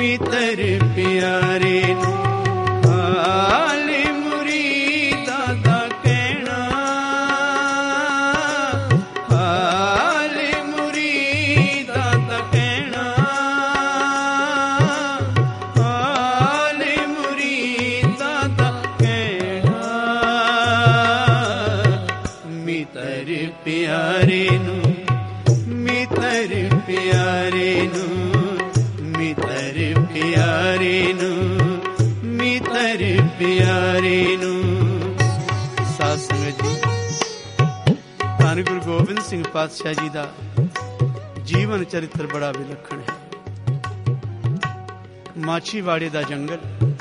ਮਿੱਤਰ ਪਿਆਰੇ ਨੂੰ ਹਾਲ ਮੁਰੀਦਾਂ ਦਾ ਕਹਿਣਾ, ਹਾਲ ਮੁਰੀਦਾਂ ਦਾ ਕਹਿਣਾ, ਹਾਲ ਮੁਰੀਦਾਂ ਦਾ ਕਹਿਣਾ। ਮਿੱਤਰ ਪਿਆਰੇ ਨੂੰ, ਮਿੱਤਰ ਪਿਆਰੇ ਨੂੰ, ਮਿੱਤਰ ਪਿਆਰੇ ਨੂੰ, ਮਿੱਤਰ ਪਿਆਰੇ ਨੂੰ। ਸਾਧ ਸੰਗਤ ਜੀ, ਧੰਨ ਗੁਰੂ ਗੋਬਿੰਦ ਸਿੰਘ ਪਾਤਸ਼ਾਹ ਜੀ ਦਾ ਜੀਵਨ ਚਰਿੱਤਰ ਬੜਾ ਵਿਲੱਖਣ ਹੈ। ਮਾਛੀਵਾੜੇ ਦਾ ਜੰਗਲ,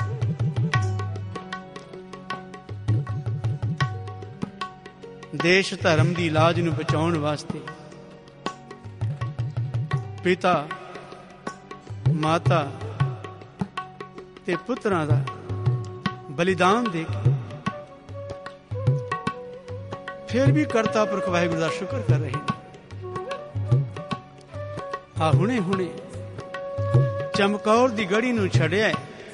ਦੇਸ਼ ਧਰਮ ਦੀ ਲਾਜ ਨੂੰ ਬਚਾਉਣ ਵਾਸਤੇ ਪਿਤਾ, ਮਾਤਾ ਤੇ ਪੁੱਤਰਾਂ ਦਾ ਬਲੀਦਾਨ ਦੇ ਕੇ ਫਿਰ ਵੀ ਕਰਤਾ ਪੁਰਖ ਵਾਹਿਗੁਰੂ ਦਾ ਸ਼ੁਕਰ ਕਰ ਰਹੇ ਨੇ। ਆ ਹੁਣੇ ਹੁਣੇ ਚਮਕੌਰ ਦੀ ਗੜੀ ਨੂੰ ਛੱਡਿਆ,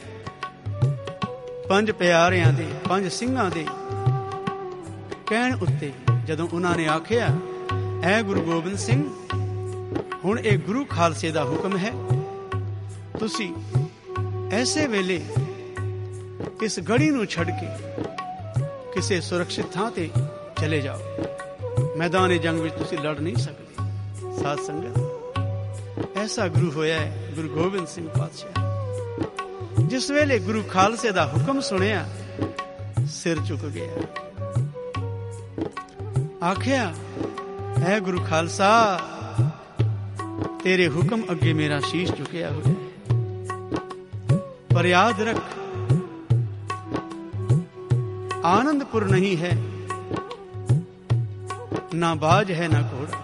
ਪੰਜ ਪਿਆਰਿਆਂ ਦੇ, ਪੰਜ ਸਿੰਘਾਂ ਦੇ ਕਹਿਣ ਉੱਤੇ ਜਦੋਂ ਉਹਨਾਂ ਨੇ ਆਖਿਆ, ਐ ਗੁਰੂ ਗੋਬਿੰਦ ਸਿੰਘ, ਹੁਣ ਇਹ ਗੁਰੂ ਖਾਲਸੇ ਦਾ ਹੁਕਮ ਹੈ, ਤੁਸੀਂ ਐਸੇ ਵੇਲੇ ਇਸ ਗੜੀ ਨੂੰ ਛੱਡ ਕੇ ਕਿਸੇ ਸੁਰੱਖਿਅਤ ਥਾਂ ਤੇ ਚਲੇ ਜਾਓ। ਮੈਦਾਨ ਜੰਗ ਵਿੱਚ ਤੁਸੀਂ ਲੜ ਨਹੀਂ ਸਕਦੇ। ਸਾਧ ਸੰਗਤ, ਐਸਾ ਗੁਰੂ ਹੋਇਆ ਹੈ ਗੁਰੂ ਗੋਬਿੰਦ ਸਿੰਘ ਪਾਤਸ਼ਾਹ। ਜਿਸ ਵੇਲੇ ਗੁਰੂ ਖਾਲਸੇ ਦਾ ਹੁਕਮ ਸੁਣਿਆ, ਸਿਰ ਝੁਕ ਗਿਆ, ਆਖਿਆ, ਐ ਗੁਰੂ ਖਾਲਸਾ, ਤੇਰੇ ਹੁਕਮ ਅੱਗੇ ਮੇਰਾ ਸ਼ੀਸ਼ ਝੁਕਿਆ ਹੋਇਆ ਹੈ, ਪਰ ਯਾਦ ਰੱਖ, ਆਨੰਦਪੁਰ ਨਹੀਂ ਹੈ, ना बाज है ना घोड़ा,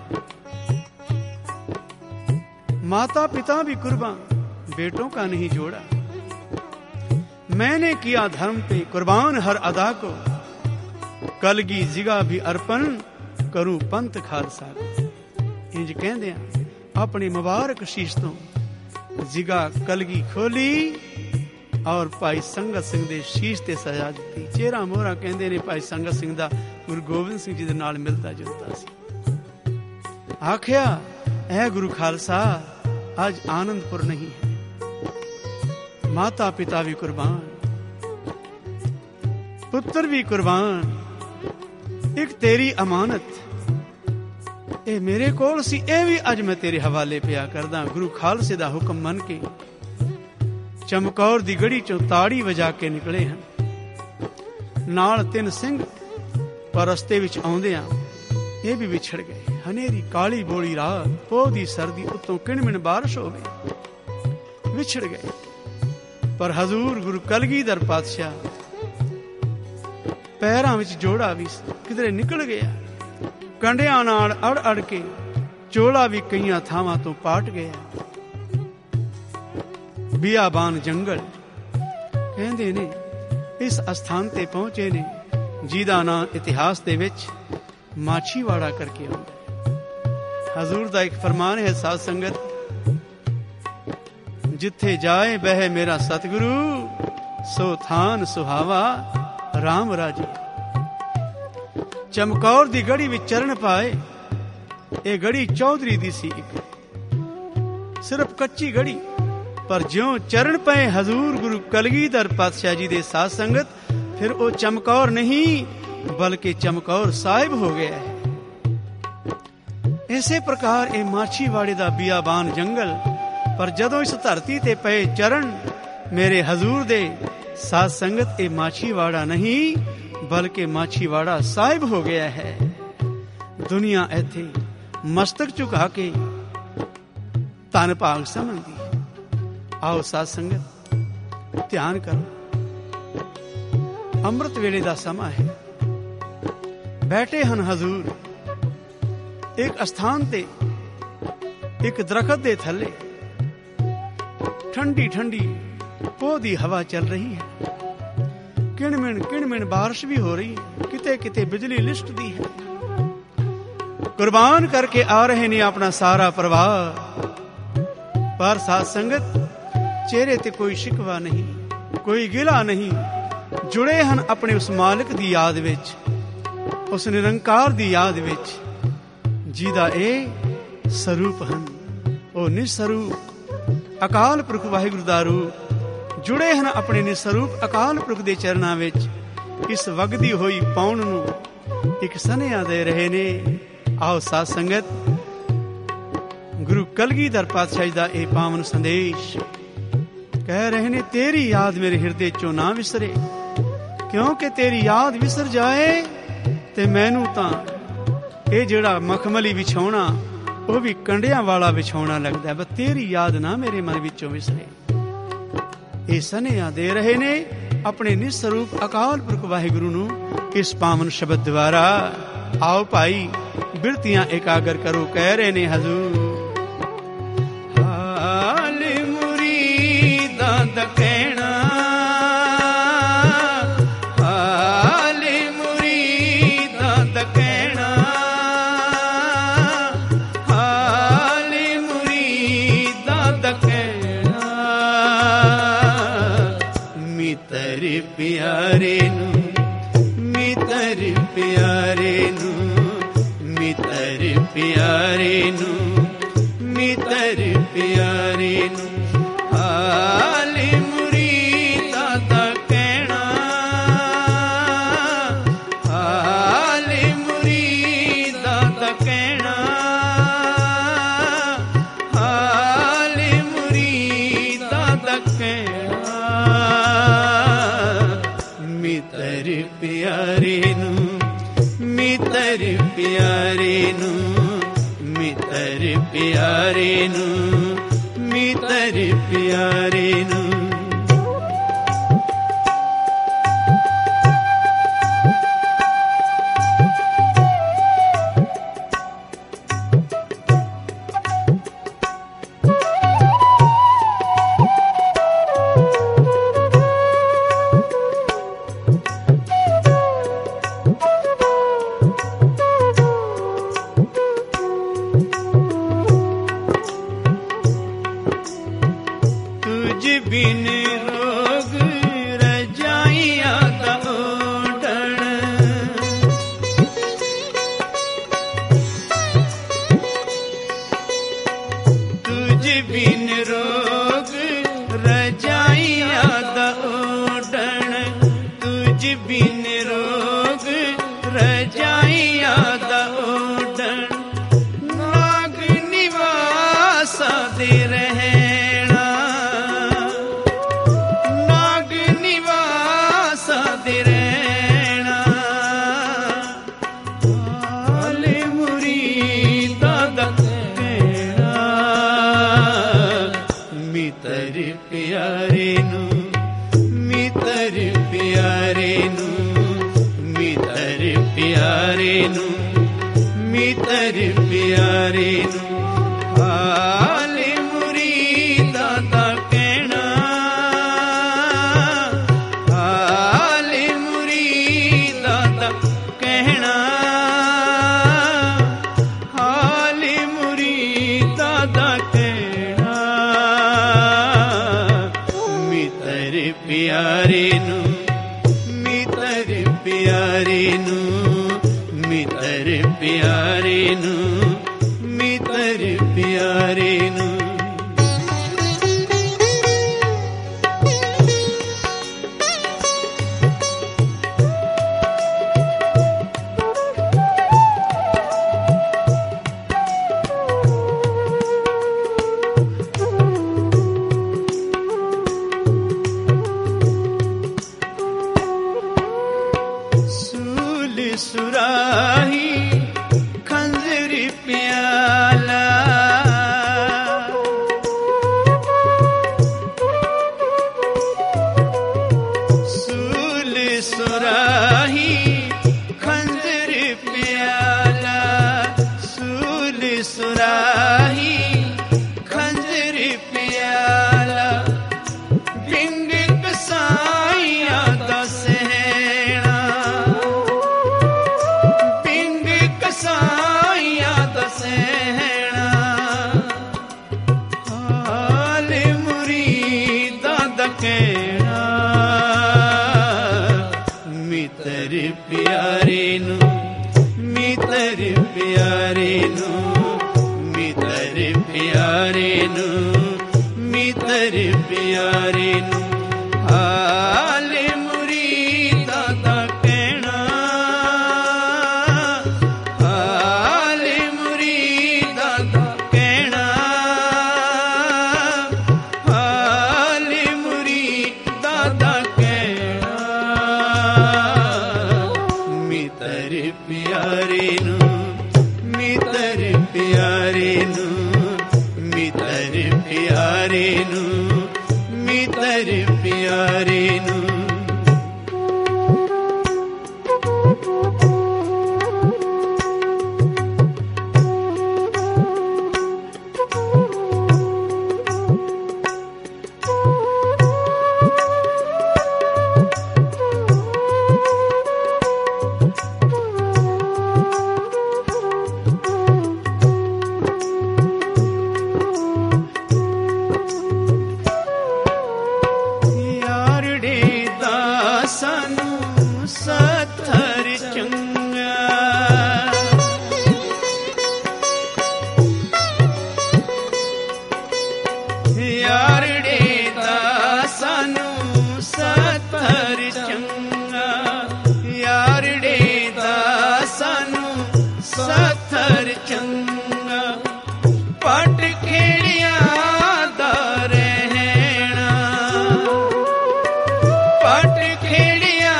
माता पिता भी कुर्बान, बेटों का नहीं जोड़ा। मैंने किया धर्म पे कुर्बान हर अदा को, कलगी जिगा भी अर्पण करूं पंथ खालसा। इंज कहंदे अपने मुबारक शीश तो जिगा कलगी खोली और भाई संगत सिंह दे शीश ते सजा दी। चेहरा मोहरा कहंदे ने भाई संगत सिंह दा गुरु गोबिंद सिंह जी दे नाल मिलता जुलता सी। आख्या, ऐ गुरु खालसा, आज आनंदपुर नहीं है, माता पिता भी कुर्बान, पुत्र भी कुर्बान, एक तेरी अमानत ए मेरे कोल सी, ए भी अज मैं तेरे हवाले पिया करदा। गुरु खालसे दा हुक्म मन के चमकौर दी गड़ी चों ताड़ी वजा के निकले हैं, नाल 3 ਸਿੰਘ, पर रस्ते विच आउंदियां ਇਹ भी विछड़ गए। हनेरी काली बोली रात, पोह दी सर्दी, उत्तों किणमिण बारिश होवे, विछड़ गए। पर हजूर गुरु कलगीधर पातशाह पैरां विच जोड़ा भी किधरे निकल गया, कंडियां नाल अड़ अड़ के चोला भी कईयां थावां तो पाट गया। बियाबान जंगल कहंदे ने इस अस्थान ते पहुंचे ने ਜਿਹਦਾ ਨਾਂ ਇਤਿਹਾਸ ਦੇ ਵਿੱਚ ਮਾਛੀਵਾੜਾ ਕਰਕੇ ਆਉਂਦਾ। ਹਜ਼ੂਰ ਦਾ ਇੱਕ ਫਰਮਾਨ ਹੈ, ਸਾਧ ਸੰਗਤ, ਜਿੱਥੇ ਜਾਏ ਬਹਿ ਮੇਰਾ ਸਤਿਗੁਰੂ, ਸੋ ਥਾਨ ਸੁਹਾਵਾ ਰਾਮ ਰਾਜੇ। ਚਮਕੌਰ ਦੀ ਗੜੀ ਵਿੱਚ ਚਰਨ ਪਾਏ। ਇਹ ਗੜੀ ਚੌਧਰੀ ਦੀ ਸੀ, ਇੱਕ ਸਿਰਫ ਕੱਚੀ ਗੜੀ, ਪਰ ਜਿਉਂ ਚਰਨ ਪਏ ਹਜ਼ੂਰ ਗੁਰੂ ਕਲਗੀਧਰ ਪਾਤਸ਼ਾਹ ਜੀ ਦੇ ਸਾਧ ਸੰਗਤ, फिर वो चमकौर नहीं बल्कि चमकौर साहिब हो गया है। इसे प्रकार ये माछीवाड़े दा बियाबान जंगल, पर जदों इस धरती ते पे चरण मेरे हजूर दे साध संगत, ये माछीवाड़ा नहीं बल्कि माछीवाड़ा साहिब हो गया है। दुनिया इत्थे मस्तक झुका के धन भाग समझदी। आओ साध संगत ध्यान करो, ਅੰਮ੍ਰਿਤ ਵੇਲੇ ਦਾ ਸਮਾਂ ਹੈ। ਬੈਠੇ ਹਨ ਹਜ਼ੂਰ ਇੱਕ ਅਸਥਾਨ ਤੇ, ਇੱਕ ਦਰਖਤ ਦੇ ਥੱਲੇ, ਠੰਡੀ ਠੰਡੀ ਪੋਹ ਦੀ ਹਵਾ ਚੱਲ ਰਹੀ ਹੈ, ਕਿਣਮਿਣ ਕਿਣਮਿਣ ਬਾਰਿਸ਼ ਵੀ ਹੋ ਰਹੀ ਹੈ, ਕਿਤੇ ਕਿਤੇ ਬਿਜਲੀ ਲਿਸ਼ਕਦੀ ਹੈ। ਕੁਰਬਾਨ ਕਰਕੇ ਆ ਰਹੇ ਨੇ ਆਪਣਾ ਸਾਰਾ ਪਰਿਵਾਰ। ਪਰ ਸਾਧ ਸੰਗਤ ਚਿਹਰੇ ਤੇ ਕੋਈ ਸ਼ਿਕਵਾ ਨਹੀਂ, ਕੋਈ ਗਿਲਾ ਨਹੀਂ, ਜੁੜੇ ਹਨ ਆਪਣੇ ਉਸ ਮਾਲਕ ਦੀ ਯਾਦ ਵਿੱਚ, ਉਸ ਨਿਰੰਕਾਰ ਦੀ ਯਾਦ ਵਿੱਚ, ਜਿਹਦਾ ਇਹ ਸਰੂਪ ਹਨ। ਉਹ ਨਿਸਰੂਪ ਅਕਾਲ ਪੁਰਖ ਵਾਹਿਗੁਰੂ ਦਾ ਰੂਪ, ਜੁੜੇ ਹਨ ਆਪਣੇ ਨਿਸਰੂਪ ਅਕਾਲ ਪੁਰਖ ਦੇ ਚਰਨਾਂ ਵਿੱਚ। ਇਸ ਵਗਦੀ ਹੋਈ ਪੌਣ ਨੂੰ ਇੱਕ ਸਨੇਹਾ ਦੇ ਰਹੇ ਨੇ। ਆਓ ਸਾਧ ਸੰਗਤ, ਗੁਰੂ ਕਲਗੀਧਰ ਪਾਤਸ਼ਾਹ ਜੀ ਦਾ ਇਹ ਪਾਵਨ ਸੰਦੇਸ਼ ਕਹਿ ਰਹੇ ਨੇ, ਤੇਰੀ ਯਾਦ ਮੇਰੇ ਹਿਰਦੇ ਚੋਂ ਨਾ ਵਿਸਰੇ, ਕਿਉਂਕਿ ਤੇਰੀ ਯਾਦ ਵਿਸਰ ਜਾਏ ਤੇ ਮੈਨੂੰ ਤਾਂ ਇਹ ਜਿਹੜਾ ਮਖਮਲੀ ਵਿਛਾਉਣਾ ਉਹ ਵੀ ਕੰਡਿਆਂ ਵਾਲਾ ਵਿਛਾਉਣਾ ਲੱਗਦਾ, ਬਸ ਤੇਰੀ ਯਾਦ ਨਾ ਮੇਰੇ ਮਨ ਵਿੱਚੋਂ ਵਿਸਰੇ। ਇਹ ਸਨੇਹਾ ਦੇ ਰਹੇ ਨੇ ਆਪਣੇ ਨਿਸਰੂਪ ਅਕਾਲ ਪੁਰਖ ਵਾਹਿਗੁਰੂ ਨੂੰ ਇਸ ਪਾਵਨ ਸ਼ਬਦ ਦੁਆਰਾ। ਆਓ ਭਾਈ ਬਿਰਤੀਆਂ ਇਕਾਗਰ ਕਰੋ। ਕਹਿ ਰਹੇ ਨੇ ਹਜ਼ੂਰ, ਹਾਲ ਮੁਰੀਦਾਂ ਦਾ ਕਹਿਣਾ, ਹਾਲ ਮੁਰੀਦਾਂ ਦਾ ਕਹਿਣਾ, ਹਾਲ ਮੁਰੀਦਾਂ ਦਾ ਕਹਿਣਾ, ਮਿੱਤਰ ਪਿਆਰੇ ਨੂੰ, ਮਿੱਤਰ ਪਿਆਰੇ ਨੂੰ, ਮਿੱਤਰ ਪਿਆਰੇ ਨੂੰ, ਮਿੱਤਰ ਪਿਆਰੇ ਨੂੰ, ਹਾਲ ਮੁਰੀਦਾਂ ਦਾ ਕਹਿਣਾ, ਹਾਲ ਮੁਰੀਦਾਂ ਦਾ ਕਹਿਣਾ, ਹਾਲ ਮੁਰੀਦਾਂ ਦਾ ਕਹਿਣਾ, ਮਿੱਤਰ ਪਿਆਰੇ ਨੂੰ, ਮਿੱਤਰ ਪਿਆਰੇ ਨੂੰ, ਮਿੱਤਰ ਪਿਆਰੇ ਨੂੰ, ਮਿੱਤਰ ਪਿਆਰੇ ਨੂੰ। ਬਿਨ ਰੋਗ ਰਜਾਈਆਂ ਦਾ ਓਢਣ, ਤੁਝ ਬਿਨ ਰੋਗ ਰਜਾਈਆਂ ਦਾ ਓਢਣ, ਤੁਝ ਬਿਨ ਰੋਗ ਰਜਾਈਆਂ ਦਾ ਓਢਣ, ਨਾਗ ਨਿਵਾਸਾਂ ਦੇ ਰਹਿ ਪਿਆਰੇ ਨੂੰ, ਮਿੱਤਰ ਪਿਆਰੇ ਨੂੰ, ਮਿੱਤਰ ਪਿਆਰੇ ਨੂੰ, ਮਿੱਤਰ ਪਿਆਰੇ ਨੂੰ, ਹਾਲ ਮੁਰੀਦਾਂ ਦਾ ਕਹਿਣਾ, ਹਾਲ ਮੁਰੀਦਾਂ ਦਾ ਕਹਿਣਾ, ਹਾਲ ਮੁਰੀਦਾਂ ਦਾ ਕਹਿਣਾ, ਮਿੱਤਰ ਪਿਆਰੇ ਨੂੰ, ਮਿੱਤਰ ਪਿਆਰੇ ਨੂੰ, ਮਿੱਤਰ ਪਿਆਰੇ ਨੂੰ, ਮਿੱਤਰ ਪਿਆਰੇ ਨੂੰ। दादा कहना मितर प्यारे नू मितर प्यारे नू मितर प्यारे नू मितर प्यारे नू हाल मुरीदा दा कहना हाल मुरीदा दा कहना हाल मुरीदा दा कहना मितर प्यारे नू मितर प्यारे नू मितर प्यारे नू मितर प्यारे नू सत्थर चंगा यारड़े दा सानू सत्थर चंगा यारड़े दा सानू सत्थर चंगा पट खेड़िया दा रहना पट खेड़िया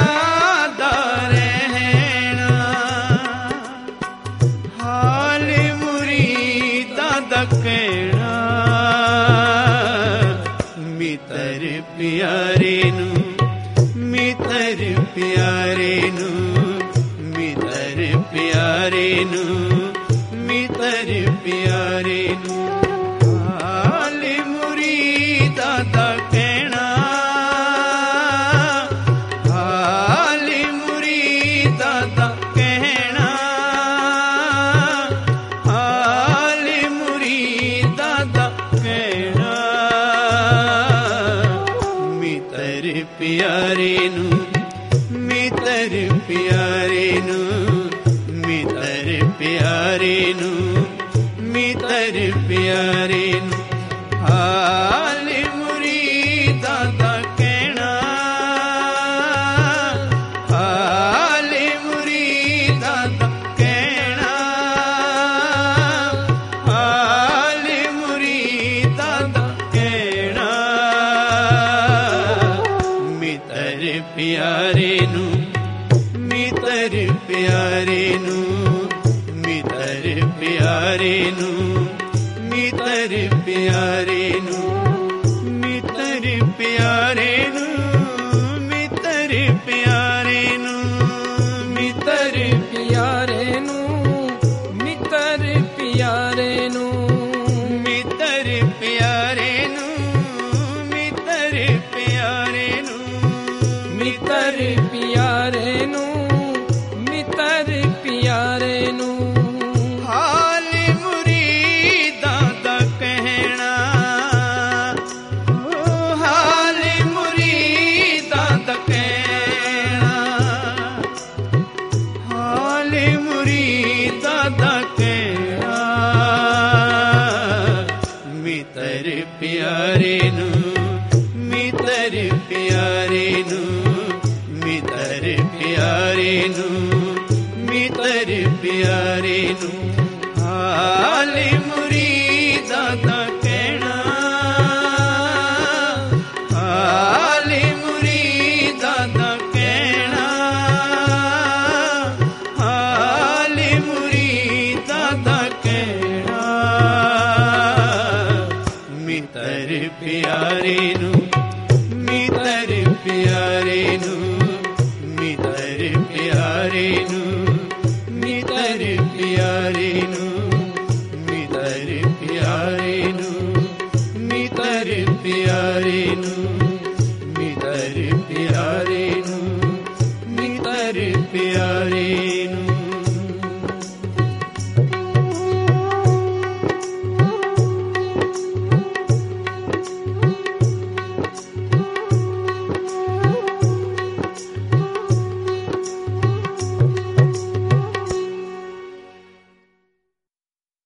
कहना मितर प्यारे नू मितर प्यारे नू मितर प्यारे नू मितर प्यारे नू हाल मुरीदा दा कहना हाल मुरीदा दा कहना प्यारे नू मितर प्यारे नू मितर प्यारे नू मितर प्यारे नू हाल मुरीदा दा कहना हाल मुरीदा दा कहना हाल मुरीदा दा कहना मितर प्यारे नू मितर प्यारे नू मितर प्यारे नू मितर प्यारे नू मितर प्यारे नू मितर प्यारे नू मितर प्यारे नू मितर प्यारे नू मितर प्यारे नू मितर प्यारे नू मितर प्यारे नू मितर प्यारे नू हाल मुरीदा दा कहना हाल मुरीदा दा कहना हाल मुरीदा दा कहना मितर प्यारे नू मितर प्यारे नू मितर प्यारे नू मितर प्यारे नू हाल मुरीदा दा कहना हाल मुरीदा दा कहना हाल मुरीदा दा कहना मितर प्यारे नू मितर प्यारे